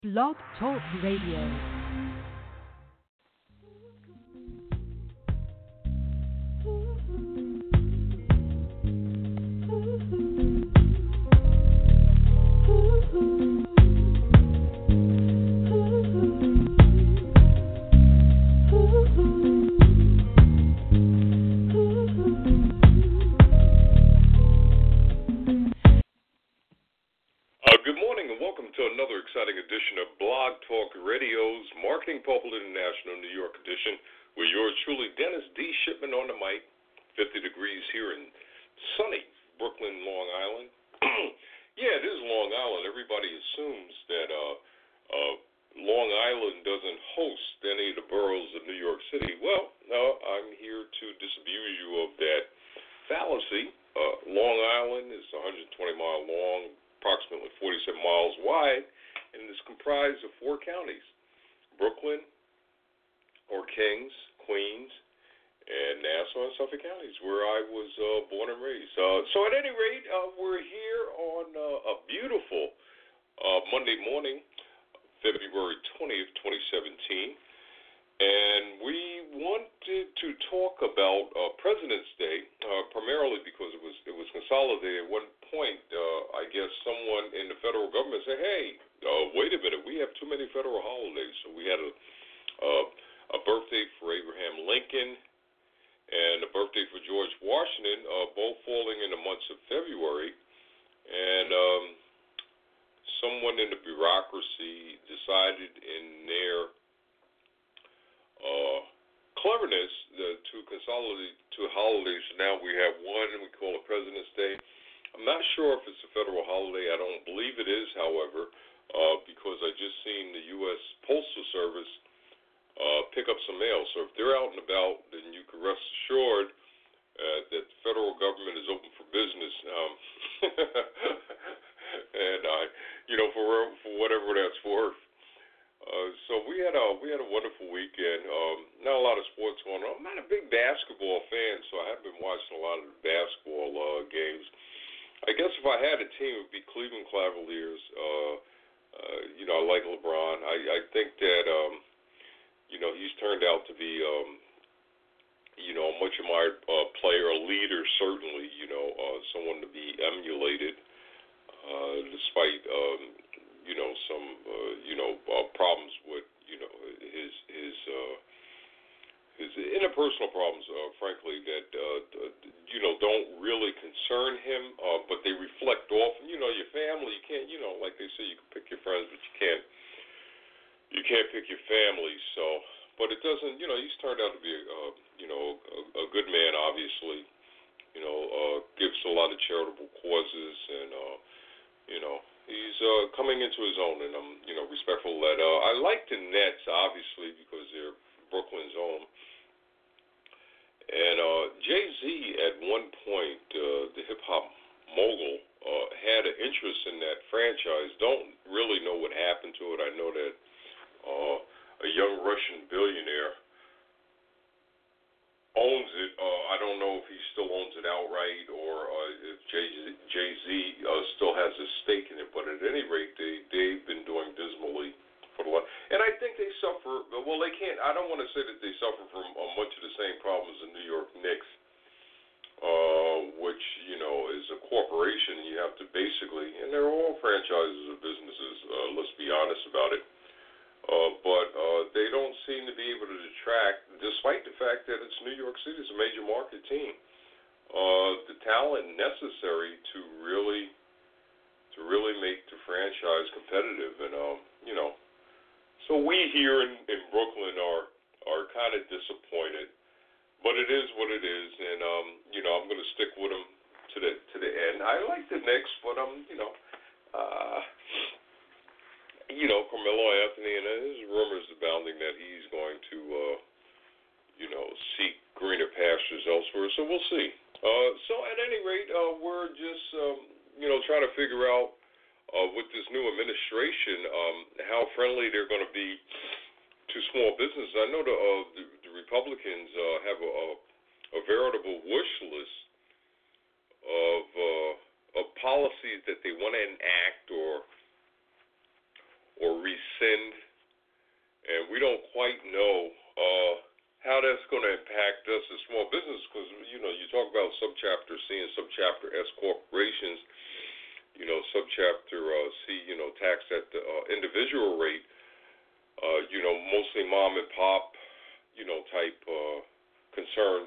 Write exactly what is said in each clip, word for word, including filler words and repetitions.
Blog Talk Radio. Exciting edition of Blog Talk Radio's Marketing Pulpit International New York edition with yours truly, Dennis D. Shipman on the mic. fifty degrees here in sunny Brooklyn, Long Island. Yeah, it is Long Island. Everybody assumes that uh, uh, Long Island doesn't host any of the boroughs of New York City. Well, no, I'm here to disabuse you of that fallacy. Uh, Long Island is one hundred twenty miles long, approximately forty-seven miles wide, and is comprised of four counties: Brooklyn, or Kings, Queens, and Nassau and Suffolk counties, where I was uh, born and raised. Uh, so at any rate, uh, we're here on uh, a beautiful uh, Monday morning, February twentieth, twenty seventeen, and we wanted to talk about uh, President's Day, uh, primarily because it was it was consolidated. At one point, uh, I guess someone in the federal government said, hey, Uh, wait a minute, we have too many federal holidays. So we had a uh, a birthday for Abraham Lincoln and a birthday for George Washington, uh, both falling in the months of February. And um, someone in the bureaucracy decided in their uh, cleverness uh, to consolidate two holidays. So now we have one, and we call it President's Day. I'm not sure if it's a federal holiday. I don't believe it is, however. Uh, because I just seen the U S Postal Service uh, pick up some mail. So if they're out and about, then you can rest assured uh, that the federal government is open for business. Um, and I, you know, for for whatever that's worth. Uh, so we had a we had a wonderful weekend. Um, not a lot of sports going on. I'm not a big basketball fan, so I haven't been watching a lot of the basketball uh, games. I guess if I had a team, it would be Cleveland Cavaliers. Uh, Uh, you know, I like LeBron. I, I think that, um, you know, he's turned out to be, um, you know, a much admired uh, player, a leader, certainly, you know, uh, someone to be emulated, uh, despite, um, you know, some, uh, you know, uh, problems with, you know, his, his, uh, his interpersonal problems, uh, frankly, that, uh, you know, don't really concern him, uh, but they reflect off, you know, your family. You can't, you know, like they say, you can pick your friends, but you can't, you can't pick your family. So, but it doesn't, you know, he's turned out to be, uh, you know, a, a good man, obviously, you know, uh, gives to a lot of charitable causes, and, uh, you know, he's uh, coming into his own, and I'm, you know, respectful of that. Uh, I like the Nets, obviously, because they're Brooklyn's own. And uh, Jay-Z, at one point, uh, the hip-hop mogul, uh, had an interest in that franchise. Don't really know what happened to it. I know that uh, a young Russian billionaire owns it. Uh, I don't know if he still owns it outright or uh, if Jay-Z, Jay-Z uh, still has a stake in it. But at any rate, they, they've been doing dismally for the last. And I think they suffer, well, they can't, I don't want to say that they suffer from uh, much of the same problems the New York Knicks, uh, which, you know, is a corporation. You have to basically, and they're all franchises or businesses, uh, let's be honest about it. Uh, but uh, they don't seem to be able to detract, despite the fact that it's New York City, it's a major market team. Uh, the talent necessary to really, to really make the franchise competitive, and um, you know, so we here in, in Brooklyn are are kind of disappointed, but it is what it is, and um, you know, I'm going to stick with them to the to the end. I like the Knicks, but um, you know. Uh, You know, Carmelo Anthony, and there's rumors abounding that he's going to, uh, you know, seek greener pastures elsewhere. So we'll see. Uh, so at any rate, uh, we're just, um, you know, trying to figure out uh, with this new administration um, how friendly they're going to be to small businesses. I know the, uh, the, the Republicans uh, have a, a, a veritable wish list of uh, of policies that they want to enact or or rescind, and we don't quite know uh, how that's going to impact us as small business, because, you know, you talk about subchapter C and subchapter S corporations, you know, subchapter uh, C, you know, tax at the uh, individual rate, uh, you know, mostly mom and pop, you know, type uh, concerns.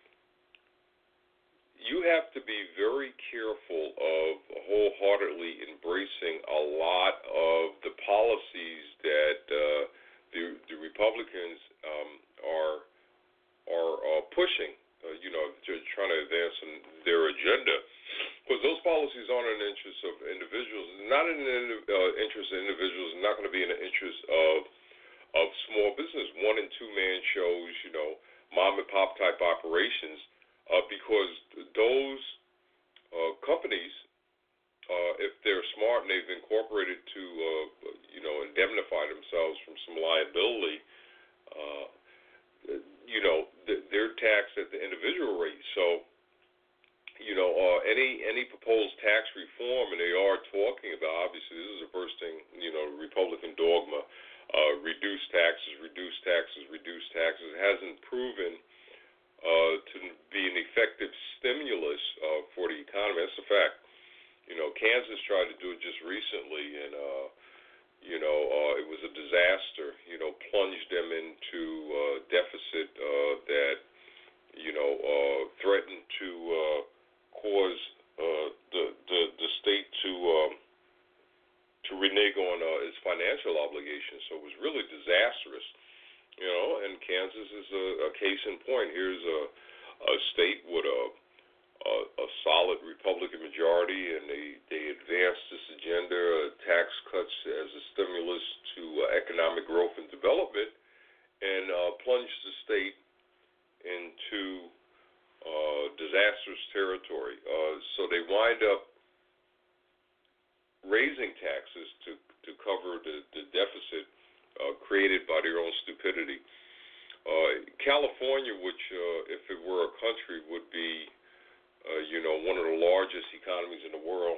You have to be very careful of wholeheartedly embracing a lot of the policies that uh, the, the Republicans um, are are uh, pushing, uh, you know, just trying to advance in their agenda. Because those policies aren't in the interest of individuals, not in the uh, interest of individuals, not going to be in the interest of of small business, one and two man shows, you know, mom and pop type operations. Uh, because those uh, companies, uh, if they're smart and they've incorporated to, uh, you know, indemnify themselves from some liability, uh, you know, they're taxed at the individual rate. So, you know, uh, any any proposed tax reform, and they are talking about, obviously, this is the first thing, you know, Republican dogma, uh, reduce taxes, reduce taxes, reduce taxes. It hasn't proven Uh, to be an effective stimulus uh, for the economy. That's a fact. You know, Kansas tried to do it just recently, and uh, you know, uh, it was a disaster. You know, plunged them into uh, deficit uh, that you know uh, threatened to uh, cause uh, the, the the state to um, to renege on uh, its financial obligations. So it was really disastrous. You know, and Kansas is a, a case in point. Here's a, a state with a, a a solid Republican majority, and they, they advanced this agenda, uh, tax cuts as a stimulus to uh, economic growth and development, and uh, plunged the state into uh, disastrous territory. Uh, so they wind up raising taxes to, to cover the, the deficit Uh, created by their own stupidity. Uh, California, which uh, if it were a country, would be, uh, you know, one of the largest economies in the world,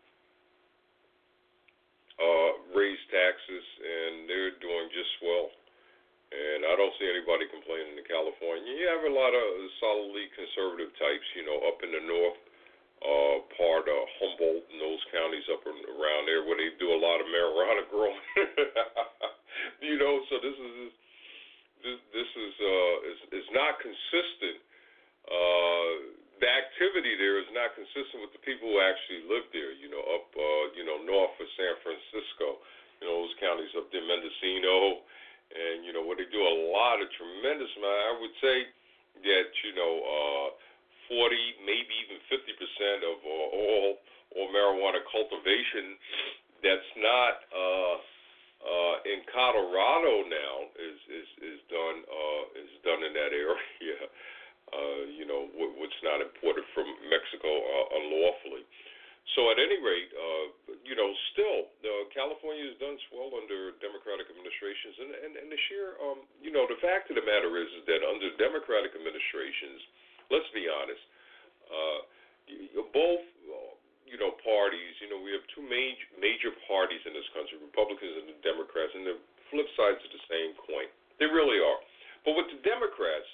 uh, raised taxes, and they're doing just swell. And I don't see anybody complaining in California. You have a lot of solidly conservative types, you know, up in the north uh, part of Humboldt and those counties up around there where they do a lot of marijuana growing. You know, so this is this, this is uh, is, is not consistent. Uh, the activity there is not consistent with the people who actually live there. You know, up uh, you know north of San Francisco, you know those counties up there, Mendocino, and you know where they do a lot of tremendous amount. I would say that you know uh, forty, maybe even fifty percent of uh, all all marijuana cultivation that's not. Uh, Uh, in Colorado now is is is done uh, is done in that area. Uh, you know, w- what's not imported from Mexico uh, unlawfully. So at any rate, uh, you know, still uh, California has done swell under Democratic administrations, and and, and the sheer, um, you know, the fact of the matter is, is that under Democratic administrations, let's be honest, uh, both. Uh, You know, parties, you know, we have two major major parties in this country, Republicans and the Democrats, and they're flip sides of the same coin. They really are. But with the Democrats,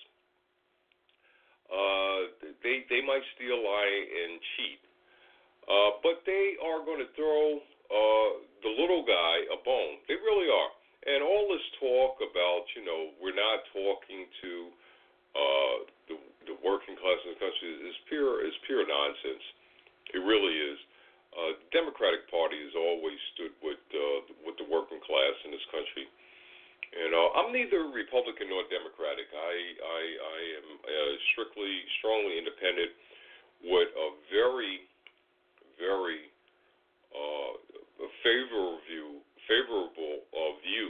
uh, they they might steal, lie, and cheat. Uh, but they are going to throw uh, the little guy a bone. They really are. And all this talk about, you know, we're not talking to uh, the, the working class in the country is pure is pure nonsense. It really is. Uh, the Democratic Party has always stood with uh, with the working class in this country. And uh, I'm neither Republican nor Democratic. I I, I am uh, strictly, strongly independent with a very, very uh, favorable view, favorable uh, view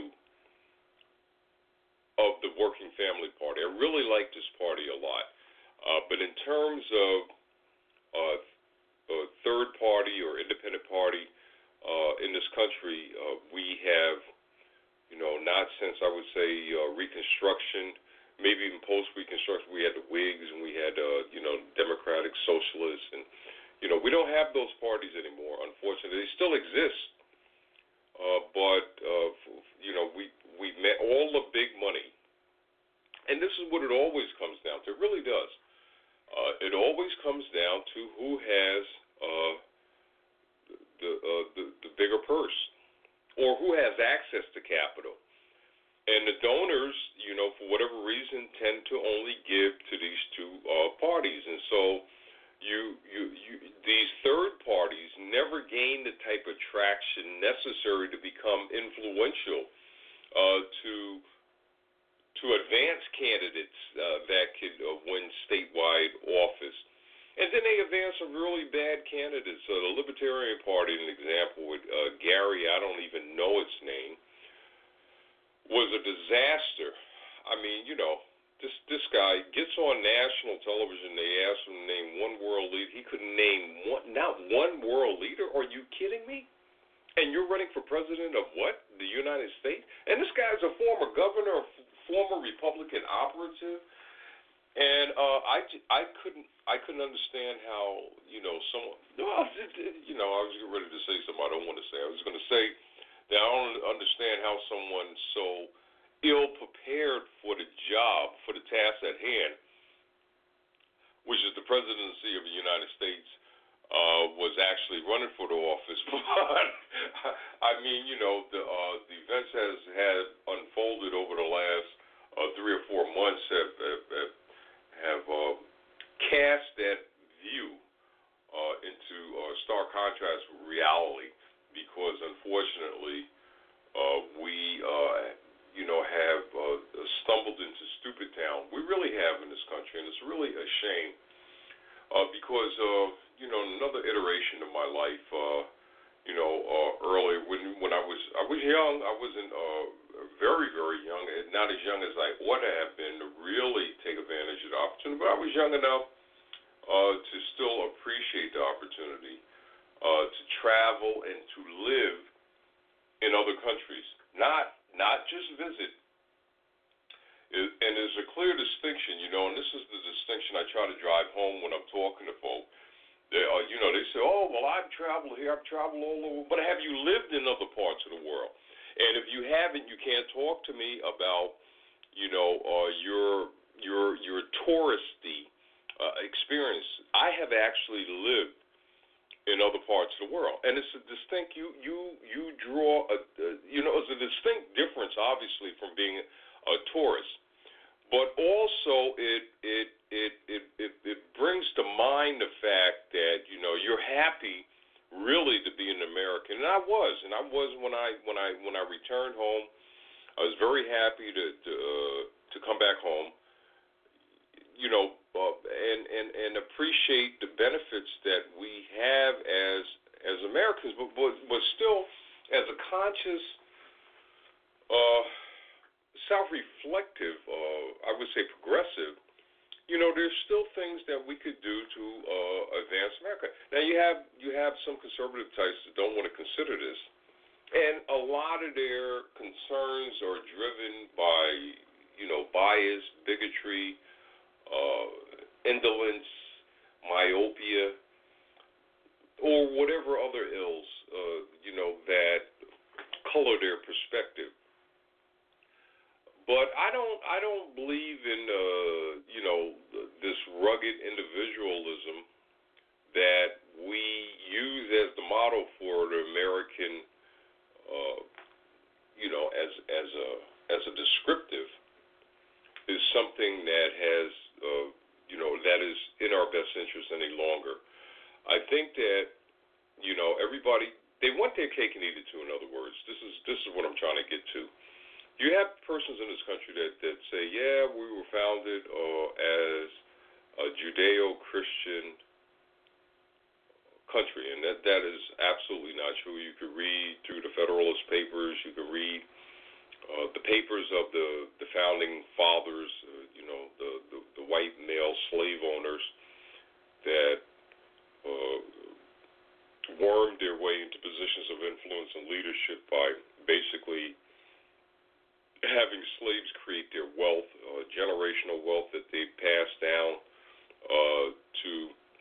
of the Working Family Party. I really like this party a lot. Uh, but in terms of uh, a third party or independent party uh, in this country, uh, we have, you know, not since I would say uh, Reconstruction, maybe even post-Reconstruction, we had the Whigs and we had, uh, you know, Democratic Socialists, and you know, we don't have those parties anymore. Unfortunately, they still exist, uh, but uh, you know, we we met all the big money, and this is what it always comes down to. It really does. Uh, it always comes down to who has uh, the, uh, the the bigger purse, or who has access to capital. And the donors, you know, for whatever reason, tend to only give to these two uh, parties, and so you, you, you, these third parties never gain the type of traction necessary to become influential uh, to to advance candidates uh, that could uh, win statewide office. And then they advance some really bad candidates. So the Libertarian Party, an example with uh, Gary, I don't even know its name, was a disaster. I mean, you know, this this guy gets on national television. They ask him to name one world leader. He couldn't name one, not one world leader. Are you kidding me? And you're running for president of what? The United States? And this guy's a former governor, a former Republican operative. And uh, I, I couldn't I couldn't understand how, you know, someone, well, you know, I was getting ready to say something I don't want to say. I was going to say that I don't understand how someone so ill-prepared for the job, for the task at hand, which is the presidency of the United States, uh, was actually running for the office. But, I mean, you know, the, uh, the events has have unfolded over the last uh, three or four months have, have, have have uh, cast that view uh, into uh, stark contrast with reality, because unfortunately uh, we, uh, you know, have uh, stumbled into stupid town. We really have in this country, and it's really a shame uh, because, uh, you know, another iteration of my life, uh, you know, uh, earlier when when I was I was young, I wasn't. Uh, very, very young, and not as young as I ought to have been to really take advantage of the opportunity, but I was young enough uh, to still appreciate the opportunity uh, to travel and to live in other countries, not not just visit. It, and there's a clear distinction, you know, and this is the distinction I try to drive home when I'm talking to folk. They, uh, you know, they say, oh, well, I've traveled here, I've traveled all over, but have you lived in other parts of the world? And if you haven't, you can't talk to me about, you know, uh, your your your touristy uh, experience. I have actually lived in other parts of the world, and it's a distinct. You you you draw a, a you know, it's a distinct difference, obviously, from being a tourist, but also it it it it it, it brings to mind the fact that, you know, you're happy really to be an American, and I was, and I was when I when I when I returned home. I was very happy to to, uh, to come back home, you know, uh, and and and appreciate the benefits that we have as as Americans, but but, but still, as a conscious, uh, self-reflective, uh, I would say progressive. You know, there's still things that we could do to uh, advance America. Now, you have you have some conservative types that don't want to consider this, and a lot of their concerns are driven by, you know, bias, bigotry, uh, indolence, myopia, or whatever other ills, uh, you know, that color their perspective. But I don't. I don't believe in, uh, you know, this rugged individualism that we use as the model for the American, uh, you know, as as a as a descriptive, is something that has, uh, you know, that is in our best interest any longer. I think that, you know, everybody, they want their cake and eat it too. In other words, this is this is what I'm trying to get to. You have persons in this country that, that say, yeah, we were founded uh, as a Judeo-Christian country, and that, that is absolutely not true. You could read through the Federalist Papers, you could read uh, the papers of the, the founding fathers, uh, you know, the, the, the white male slave owners that uh, wormed their way into positions of influence and leadership by basically having slaves create their wealth, uh, generational wealth that they pass down uh, to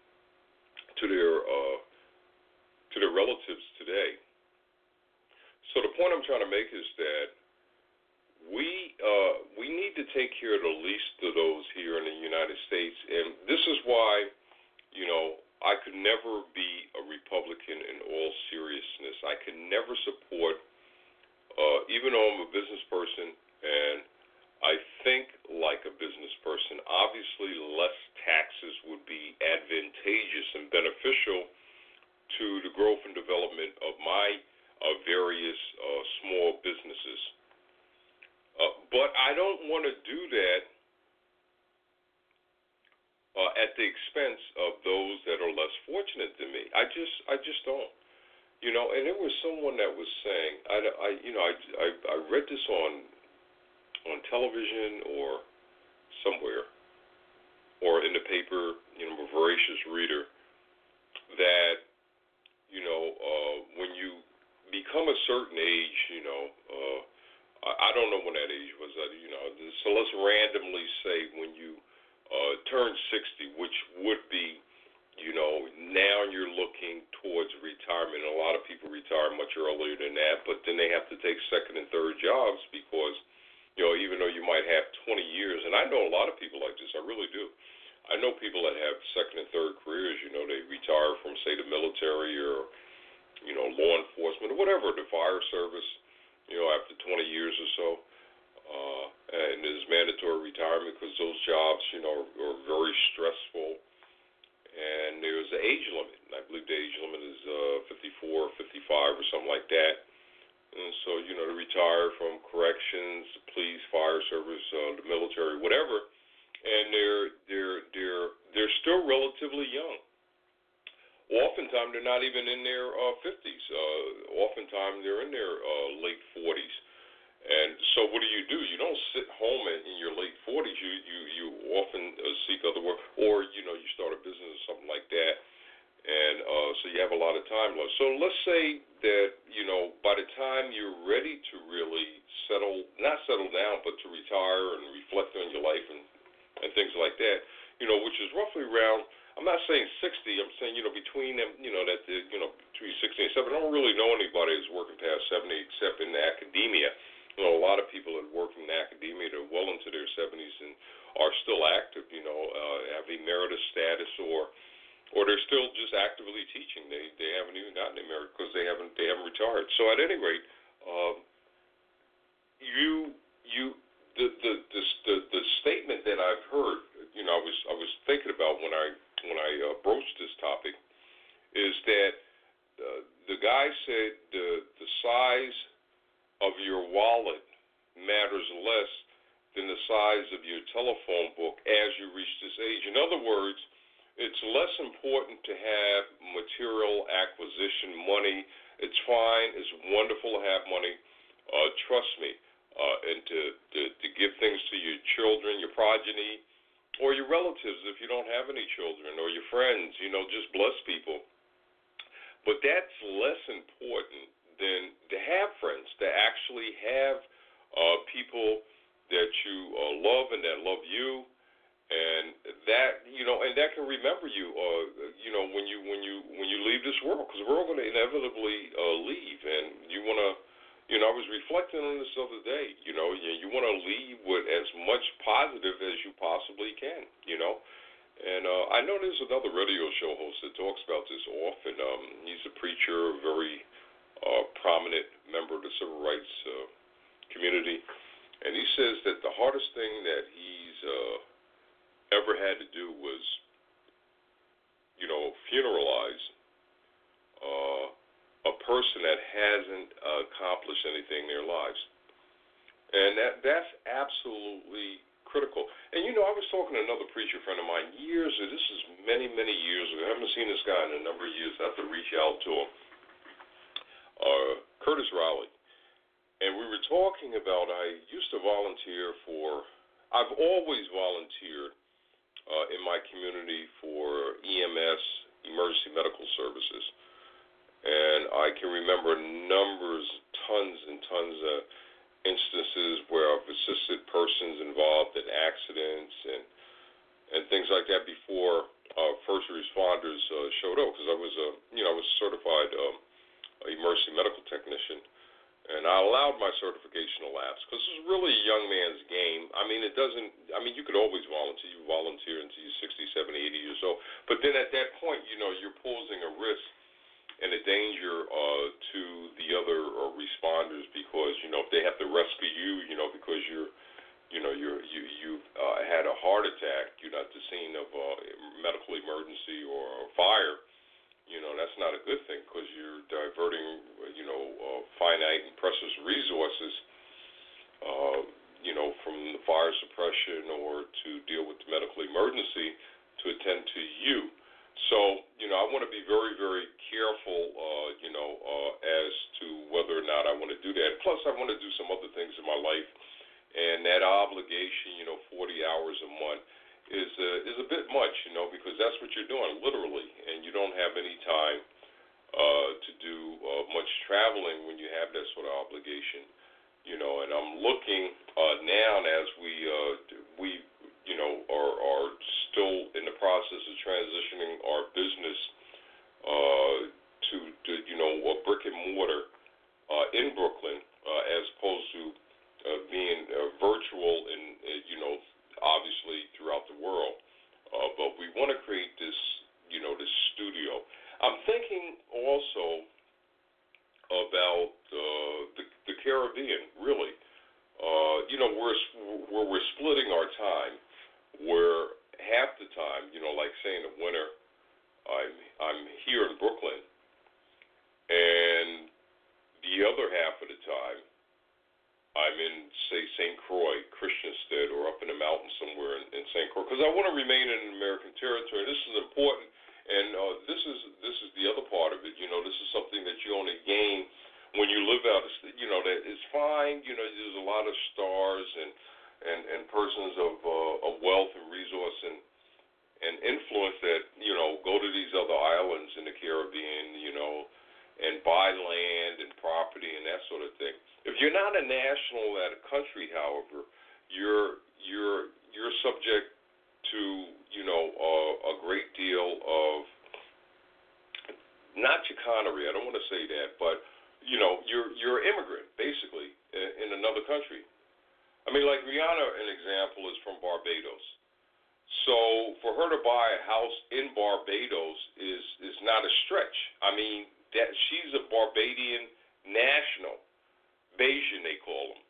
to their uh, to their relatives today. So the point I'm trying to make is that we uh, we need to take care of the least of those here in the United States, and this is why, you know, I could never be a Republican in all seriousness. I could never support, uh, even though I'm a business person and I think like a business person, obviously less taxes would be advantageous and beneficial to the growth and development of my uh, various uh, small businesses. Uh, but I don't want to do that uh, at the expense of those that are less fortunate than me. I just, I just don't. You know, and there was someone that was saying, I, I you know, I, I, I read this on on television or somewhere, or in the paper. You know, I'm a voracious reader. That, you know, uh, when you become a certain age, you know. Uh, I don't know when that age was, uh, you know, so let's randomly say when you uh, turn sixty, which would be, you know, now you're looking towards retirement. A lot of people retire much earlier than that, but then they have to take second and third jobs because, you know, even though you might have twenty years, and I know a lot of people like this, I really do. I know people that have second and third careers, you know, they retire from, say, the military or, you know, law enforcement or whatever, the fire service, you know, after twenty years or so, uh, and there's mandatory retirement because those jobs, you know, are, are very stressful, and there's an age limit. I believe the age limit is uh, fifty-four, fifty-five, or something like that. And so, you know, to retire from corrections, police, fire service, uh, the military, whatever, and they're they're they're they're still relatively young. Oftentimes, they're not even in their uh, fifties. Uh, oftentimes, they're in their uh, late forties. And so what do you do? You don't sit home in, in your late forties. You, you, you often uh, seek other work, or, you know, you start a business or something like that. And uh, so you have a lot of time left. So let's say that, you know, by the time you're ready to really settle, not settle down, but to retire and reflect on your life and, and things like that, you know, which is roughly around, I'm not saying sixty. I'm saying, you know, between them, you know, that the, you know, between sixty and seventy. I don't really know anybody who's working past seventy except in academia. You know, a lot of people that work in academia that are well into their seventies and are still active. You know, uh, have emeritus status or, or they're still just actively teaching. They they haven't even gotten emeritus because they haven't they haven't retired. So at any rate, um, you you the the, the the the statement that I've heard, you know, I was I was thinking about when I when I uh, broached this topic, is that uh, the guy said the the size of your wallet matters less than the size of your telephone book as you reach this age. In other words, it's less important to have material acquisition money. It's fine. It's wonderful to have money. Uh, trust me. Uh, and to, to, to give things to your children, your progeny, or your relatives if you don't have any children, or your friends, you know, just bless people. But that's less important than to have friends, to actually have uh, people that you uh, love and that love you, and that, you know, and that can remember you, uh, you know, when you when you when you leave this world, because we're all going to inevitably uh, leave, and you want to. You know, I was reflecting on this the other day. You know, you, you want to leave with as much positive as you possibly can, you know. And uh, I know there's another radio show host that talks about this often. Um, he's a preacher, a very uh, prominent member of the civil rights uh, community. And he says that the hardest thing that he's uh, ever had to do was, you know, funeralize uh a person that hasn't uh, accomplished anything in their lives. And that that's absolutely critical. And, you know, I was talking to another preacher friend of mine years, and this is many, many years ago. I haven't seen this guy in a number of years. I have to reach out to him. Uh, Curtis Rowley. And we were talking about, I used to volunteer for, I've always volunteered uh, in my community for E M S, emergency medical services. And I can remember numbers, tons and tons of instances where I've assisted persons involved in accidents and and things like that before uh, first responders uh, showed up. Because I was a, you know, I was a certified um, emergency medical technician, and I allowed my certification to lapse because it's really a young man's game. I mean, it doesn't, I mean, you could always volunteer. You volunteer until you're sixty, seventy, eighty years old. But then at that point, you know, you're posing a risk and a danger uh, to the other uh, responders because, you know, if they have to rescue you, you know, because you're, you know, you're, you, you've uh, had a heart attack, you're at the scene of a medical emergency or a fire, you know, that's not a good thing because you're diverting, you know, uh, finite and precious resources, uh, you know, from the fire suppression or to deal with the medical emergency to attend to you. So, you know, I want to be very, very careful, uh, you know, uh, as to whether or not I want to do that. Plus, I want to do some other things in my life, and that obligation, you know, forty hours a month is uh, is a bit much, you know, because that's what you're doing, literally, and you don't have any time uh, to do uh, much traveling when you have that sort of obligation, you know. And I'm looking uh, now as we uh, we you know are are still in the process of transitioning our business uh, to, to you know a brick and mortar uh, in Brooklyn uh, as opposed to uh, being uh, virtual and uh, you know. obviously throughout the world, uh, but we want to create this, you know, this studio. I'm thinking also about uh, the, the Caribbean, really. Uh, you know, we're, where we're splitting our time, where half the time, you know, like say in the winter, I'm, I'm here in Brooklyn, and the other half of the time, I'm in, say, Saint Croix, Christiansted, or up in the mountains somewhere in, in Saint Croix, because I want to remain in American territory. This is important, and uh, this is this is the other part of it. You know, this is something that you only gain when you live out. You know, that it's fine. You know, there's a lot of stars and and, and persons of uh, of wealth and resource and and influence that you know go to these other islands in the Caribbean. You know, and buy land and property and that sort of thing. If you're not a national at a country, however, you're you're you're subject to you know uh, a great deal of not chicanery. I don't want to say that, but you know you're you're an immigrant basically in, in another country. I mean, like Rihanna, an example, is from Barbados. So for her to buy a house in Barbados is is not a stretch. I mean, that she's a Barbadian national. Bayesian, they call them.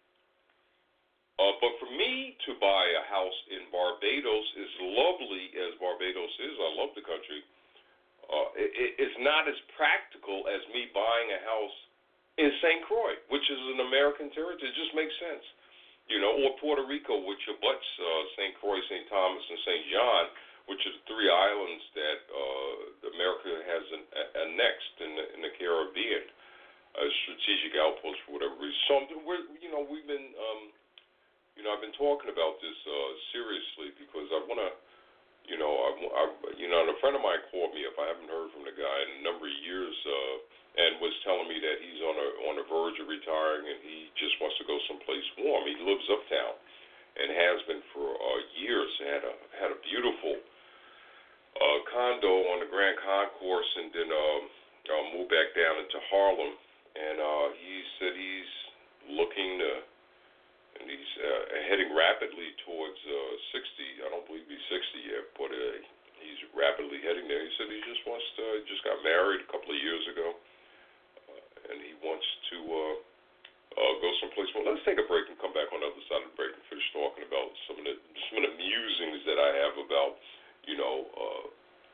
Uh, but for me to buy a house in Barbados, as lovely as Barbados is, I love the country, uh, it, it's not as practical as me buying a house in Saint Croix, which is an American territory. It just makes sense. You know, or Puerto Rico, which abuts uh, Saint Croix, Saint Thomas, and Saint John, which are the three islands that uh, America has an, annexed in the, in the Caribbean. A strategic outpost for whatever reason. So, we're, you know, we've been, um, you know, I've been talking about this uh, seriously because I want to, you know, I, I, you know, and a friend of mine called me up. I haven't heard from the guy in a number of years, uh, and was telling me that he's on a on the verge of retiring and he just wants to go someplace warm. He lives uptown and has been for uh, years. Had a had a beautiful uh, condo on the Grand Concourse, and then um, uh, moved back down into Harlem. And uh, he said he's looking to, and he's uh, heading rapidly towards uh, sixty. I don't believe he's sixty yet, but uh, he's rapidly heading there. He said he just wants to, uh, just got married a couple of years ago, uh, and he wants to uh, uh, go someplace. Well, let's take a break and come back on the other side of the break and finish talking about some of the some of the musings that I have about, you know, uh,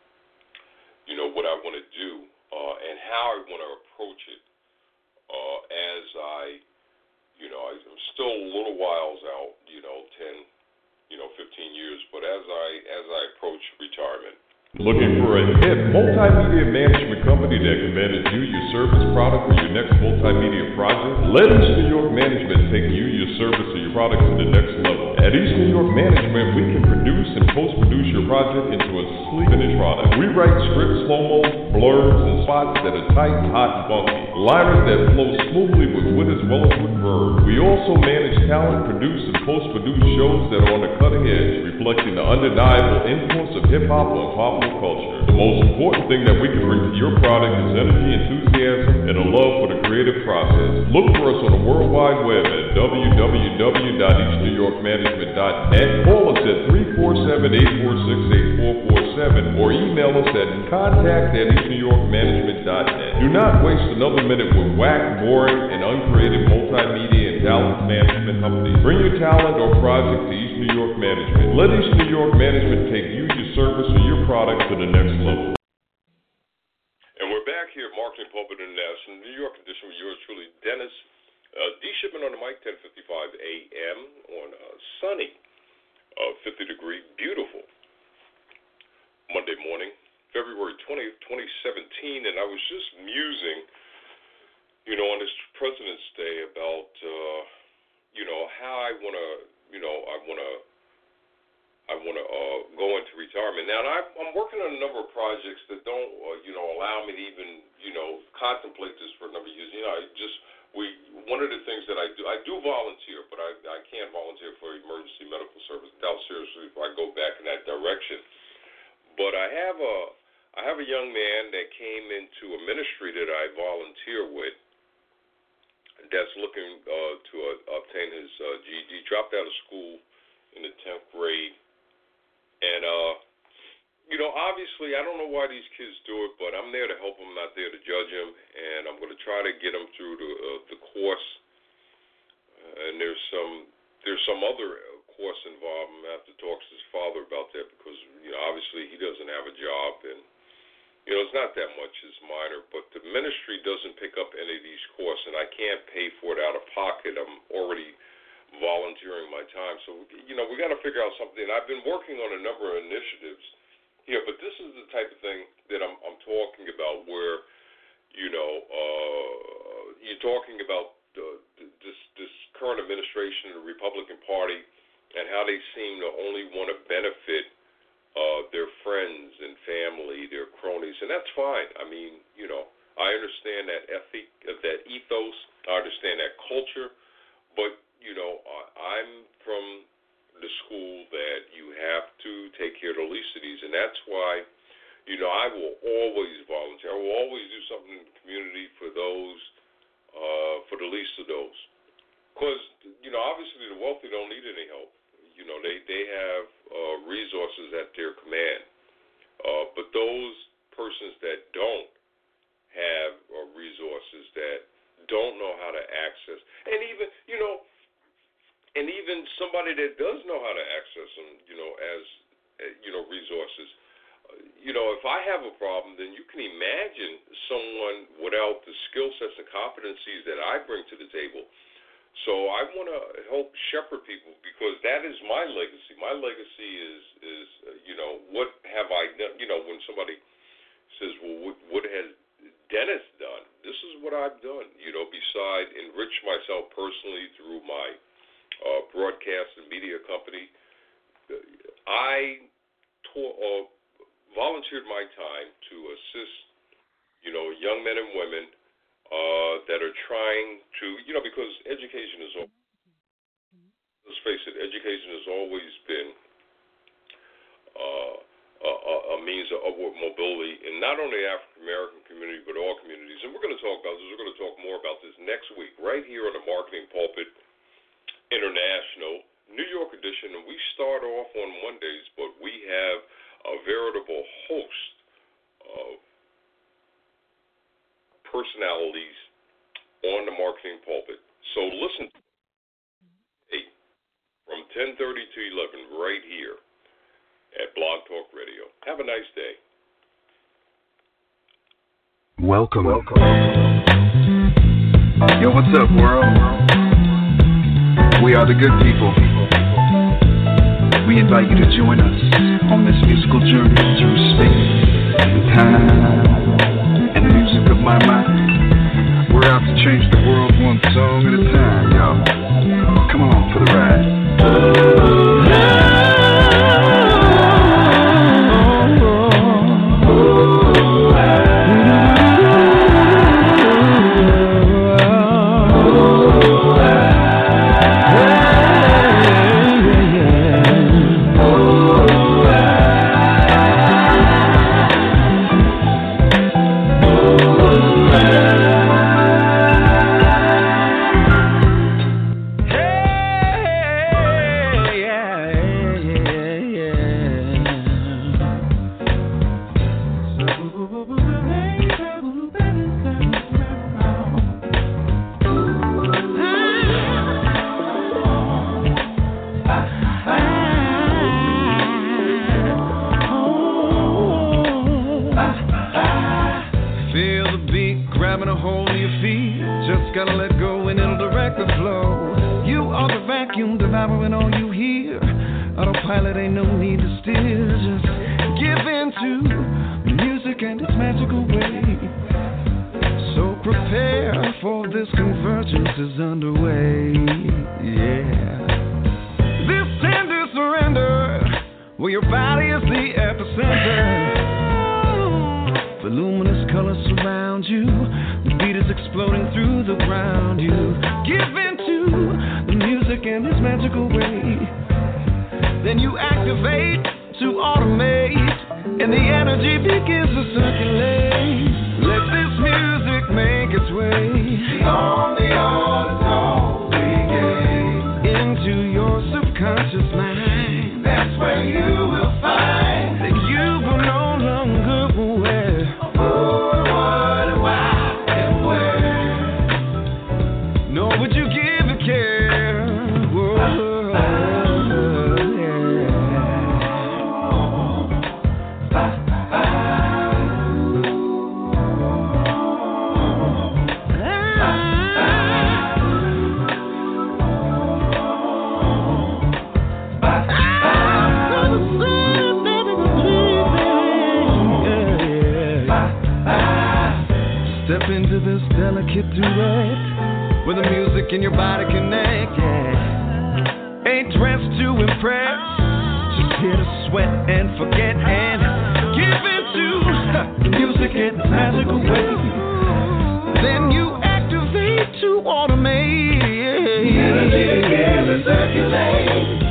you know what I want to do uh, and how I want to approach it. Uh, as I, you know, I'm still a little whiles out, you know, ten, you know, fifteen years, but as I as I approach retirement. Looking for a hip multimedia management company that can manage you, your service, product, or your next multimedia project? Let East New York Management take you, your service, or your product to the next level. At East New York Management, we can produce and post-produce your project into a sleek finished product. We write scripts, slow-mo, blurbs, and spots that are tight, hot, and funky. Liners that flow smoothly with wit as well as with verb. We also manage talent, produce, and post-produce shows that are on the cutting edge, reflecting the undeniable influence of hip-hop on popular culture. The most important thing that we can bring to your product is energy, enthusiasm, enthusiasm, and a love for the creative process. Look for us on the World Wide Web at w w w dot east new york management dot net. Call us at three four seven, eight four six, eight four four seven or email us at contact at east new york management dot net. Do not waste another minute with whack, boring, and uncreative multimedia and talent management companies. Bring your talent or project to East New York Management. Let East New York Management take you, your service, or your product to the next level. And we're back here at Marketing Pulpit International, New York edition with yours truly, Dennis uh, D. Shipman on the mic, ten fifty-five a m on a sunny uh, fifty degree, beautiful Monday morning, February twentieth, twenty seventeen, and I was just musing, you know, on this President's Day about, uh, you know, how I want to, you know, I want to, I want to uh, go into retirement. Now, I, I'm working on a number of projects that don't, uh, you know, allow me to even, you know, contemplate this for a number of years. You know, I just, we, one of the things that I do, I do volunteer, but I, I can't volunteer for emergency medical service. I doubt seriously if I go back in that direction. But I have a, I have a young man that came into a ministry that I volunteer with that's looking uh, to uh, obtain his uh, G E D, dropped out of school in the tenth grade. And, uh, you know, obviously, I don't know why these kids do it, but I'm there to help them, not there to judge them. And I'm going to try to get them through the, uh, the course. Uh, and there's some there's some other course involved. I'm going to have to talk to his father about that because, you know, obviously he doesn't have a job. And, you know, it's not that much, it's minor. But the ministry doesn't pick up any of these courses, and I can't pay for it out of pocket. I'm already volunteering my time. So, you know, we got to figure out something. I've been working on a number of initiatives here, but this is the type of thing that I'm, I'm talking about where, you know, uh, you're talking about uh, this, this current administration of the Republican Party and how they seem to only want to benefit uh, their friends and family, their cronies, and that's fine. I mean, you know, I understand that ethic, that ethos, I understand that culture, but you know, I'm from the school that you have to take care of the least of these, and that's why, you know, I will always volunteer. I will always do something in the community for those, uh, for the least of those. Because, you know, obviously the wealthy don't need any help. You know, they, they have uh, resources at their command. Uh, but those persons that don't have uh, resources, that don't know how to access, and even, you know, and even somebody that does know how to access them, you know, as, uh, you know, resources, uh, you know, if I have a problem, then you can imagine someone without the skill sets and competencies that I bring to the table. So I want to help shepherd people because that is my legacy. My legacy is, is uh, you know, what have I done? You know, when somebody says, well, what, what has Dennis done? This is what I've done, you know, beside enrich myself personally through my Uh, broadcast and media company. I taught, uh, volunteered my time to assist, you know, young men and women uh, that are trying to, you know, because education is, let's face it, education has always been uh, a, a means of upward mobility in not only the African American community but all communities. And we're going to talk about this. We're going to talk more about this next week, right here on the Marketing Pulpit International, New York edition, and we start off on Mondays, but we have a veritable host of personalities on the Marketing Pulpit. So listen to eight from ten thirty to eleven right here at Blog Talk Radio. Have a nice day. Welcome. Welcome. Yo, what's up, world? We are the good people. We invite you to join us on this musical journey through space and time and the music of my mind. We're out to change the world one song at a time, y'all. Come on for the ride. Right. vacuum devouring all you hear. Autopilot, ain't no need to steer. Just give in to the music and its magical way. So prepare, for this convergence is underway. Yeah. This tender surrender, where your body is the epicenter. Voluminous colors surround you. The beat is exploding through the ground. You give into the music in its magical way. Then you activate to automate, and the energy begins to circulate. Let this music make its way beyond the auditorium into your subconscious mind. That's where you will find that you will no longer aware of who, what, and why, and where. Nor would you give a care. Whoa, step into this delicate duet where the music and your body connect, yeah. Ain't dressed to impress, just here to sweat and forget and give into the music in its magical way. Then you activate to automate. The energy begins to circulate.